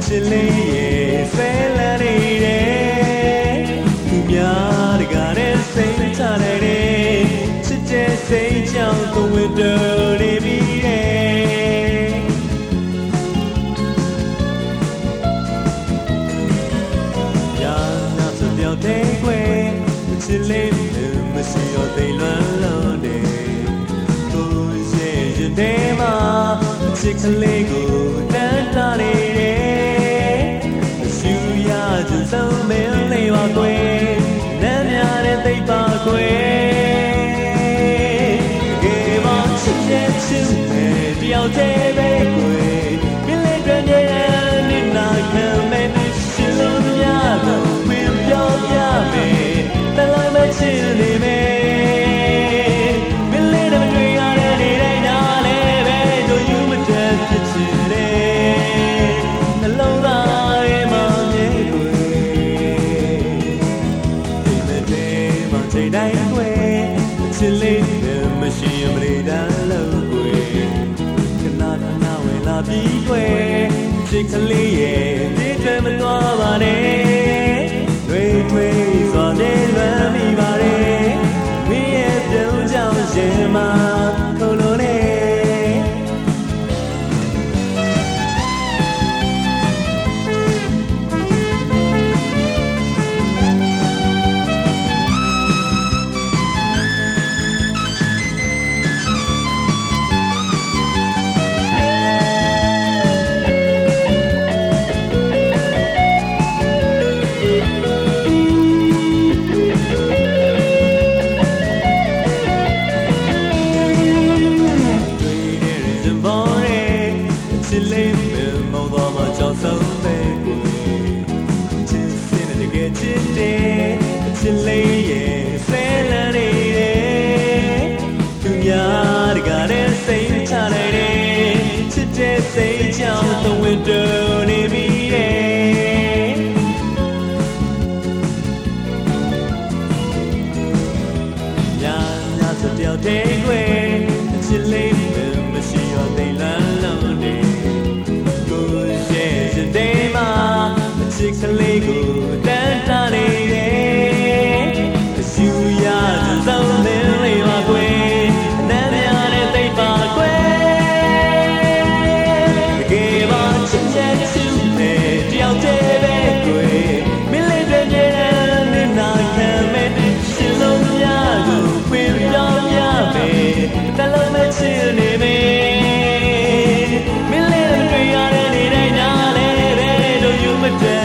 ချစ်လေးရဲ့ဆဲလန်းနေတယ်သူများတကားနဲ့စိတ်ချနိုင်တယ်ချစ်တဲ့စိတ်ကြောင့်ကိုယ်ဝင်တော်နေပြီညာနာစပြောင်းတဲ့ခွေချစ်လေးမရှိတော့သိလွမ်းလို့တယ်ကိုယ်ရဲ့ရတဲ့မှာချစ်ကလေးကိုတန်းတာနေတယ်ရှူရကြဆုံးမင်းလေးပါကွယ်နမ်းများတဲ့သိပ်ပါကွယ်ကဲပါချစ်တဲ့ချစ်တဲ့တယောက်တည်းပဲကွယ်ပြင်းလေးတွင်နေနာခံမဲ့ရှင်းလို့များတော့ဝင်ပြောပြမယ်တလိုက်မချစ်နေမယ်ချစ်လေးမရှိမနေတမ်းလို့ကွယ်ခဏခဏဝင်လာပြီးကွယ်ချစ်ကလေးရဲ့ဒီတွေမသွားပါနဲ့တွေတွေစွာနေလွမ်းမိပါတယ်မင်းရဲ့ပြုံးကြောင်ရင်မှာခုလိုနေချစ်လေးမုံတော်မှာကြောက်ဆုံးပဲကိုချစ်စင်းတဲ့ကဲချစ်တဲ့ချစ်လေးရဲ့ဆဲလန်းနေတယ်သူများတကားနဲ့စိတ်ချနိုင်တယ်ချစ်တဲ့စိတ်ကြောင့်သဝင်တော်နေပြီညာညာစပြောက်တဲ့ကွယ်ချစ်လေးမရှိတော့သိလန်းလို့နေချစ်ကလေးကိုတန်းတာနေတယ်အရှူရကြဆုံးမင်းလေးပါကွယ်နမ်းများနဲ့သိပ်ပါကွယ်တကယ်ပါချစ်တဲ့ချစ်နဲ့တယောက်တည်းပဲကွယ်မင်းလေးတွေနဲ့နာခံမဲ့ရှင်လုံးများကိုခွင့်ပြောင်းရမယ်တလုံးနဲ့ချစ်နေမယ်မင်းလေးတွေရတဲ့နေတိုင်းနားလဲပဲတို့ယူမတဲ့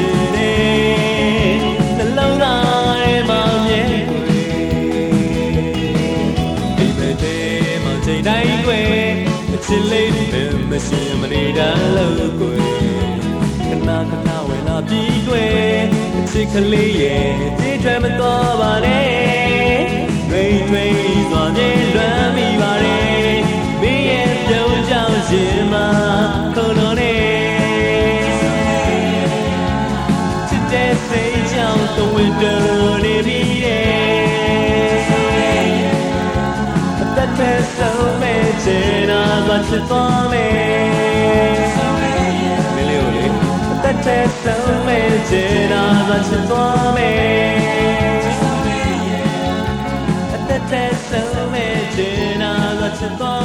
တိုင်းကွယ်ချစ်လေးမရှိမနေတမ်းလို့ကွယ်ခဏခဏဝင်လာပြီးကွယ်ချစ်ကလေးရဲ့ဒီတွေမသွားပါနဲ့တွေတွေစွာပြေးလွမ်းမိပါတယ်မင်းရဲ့ပြုံးကြောင်ရှင်မှာခုလိုနေချစ်တဲ့စိတ်ကြောင့်သဝင်တော်နေပြီတဲ့ဆုံးမဲ့ချင်တာကချစ်သွားမယ်မင်းလေးကိုလေတဲ့ဆုံးမဲ့ချင်တာကချစ်သွားမယ်တဲ့ဆုံးမဲ့ချင်တာကချစ်သွား